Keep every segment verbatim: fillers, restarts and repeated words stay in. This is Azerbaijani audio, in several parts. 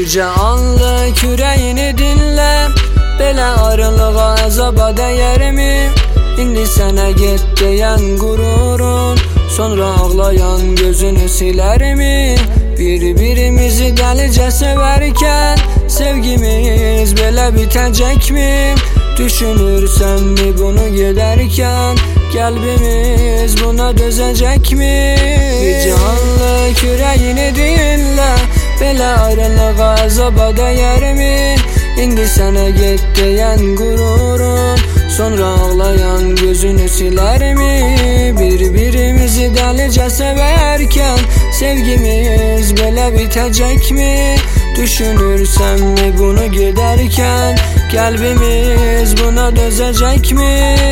Bircə anlıq ürəyini dinlə, belə ayrılığa əzaba dəyərmi? İndi sənə get deyən qürurun, sonra ağlayan gözünü silərmi? Bir-birimizi dəlicə sevərkən sevgimiz belə bitəcəkmi? Düşünürsənmi bunu gedərkən qəlbimiz buna dözəcəkmi? Bircə anlıq ürəyini dinlə, belə ayrılığa əzaba dəyərmi? İndi sənə get deyən qürurun, sonra ağlayan gözünü silərmi? Bir-birimizi dəlicə sevərkən sevgimiz belə bitəcəkmi? Düşünürsənmi bunu gedərkən qəlbimiz buna dözəcəkmi?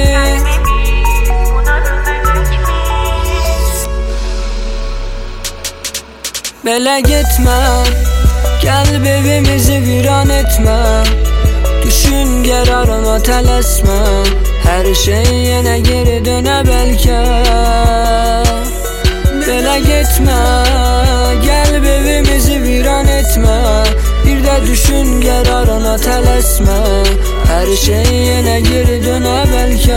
Belə getmə, qəlb evimizi viran etmə, düşün qərarına tələsmə, hər şey yenə geri dönə bəlkə. Belə getmə, qəlb evimizi viran etmə, bir də düşün qərarına tələsmə, hər şey yenə geri dönə bəlkə.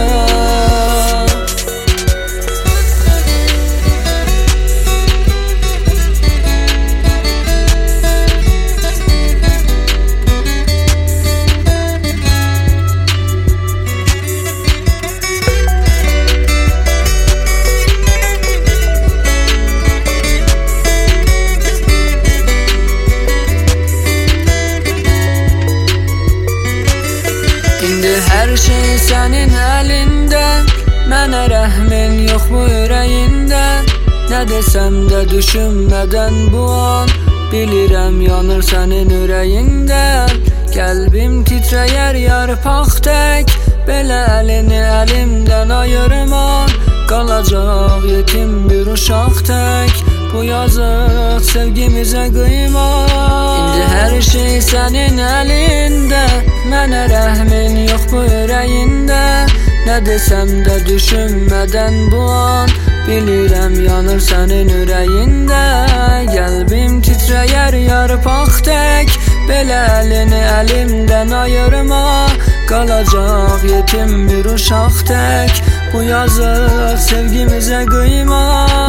İndi hər şey sənin əlində, mənə rəhmin yox bu ürəyində. Nə desəm də düşünmədən bu an, bilirəm yanır sənin ürəyində. Qəlbim titrəyər yarpaq tək, belə əlini əlimdən ayırma, qalacaq yetim bir uşaq tək, bu yazıq sevgimizə qıyma. İndi hər şey sənin əlində, mənə rəhmin yox bu ürəyində. Nə desəm də düşünmədən bu an, bilirəm yanır sənin ürəyində. Qəlbim titrəyər yarpaq tək, belə əlini əlimdən ayırma, qalacaq yetim bir uşaq tək, bu yazıq sevgimizə qıyma.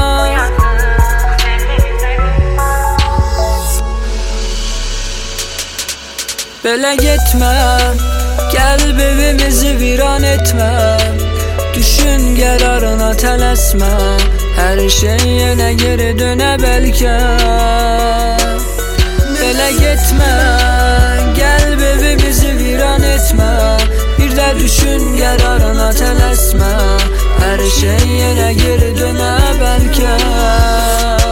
Belə getmə, qəlb evimizi viran etmə, düşün qərarına tələsmə, hər şey yenə geri dönə bəlkə. Belə getmə, qəlb evimizi viran etmə, bir də düşün qərarına tələsmə, hər şey yenə geri dönə bəlkə.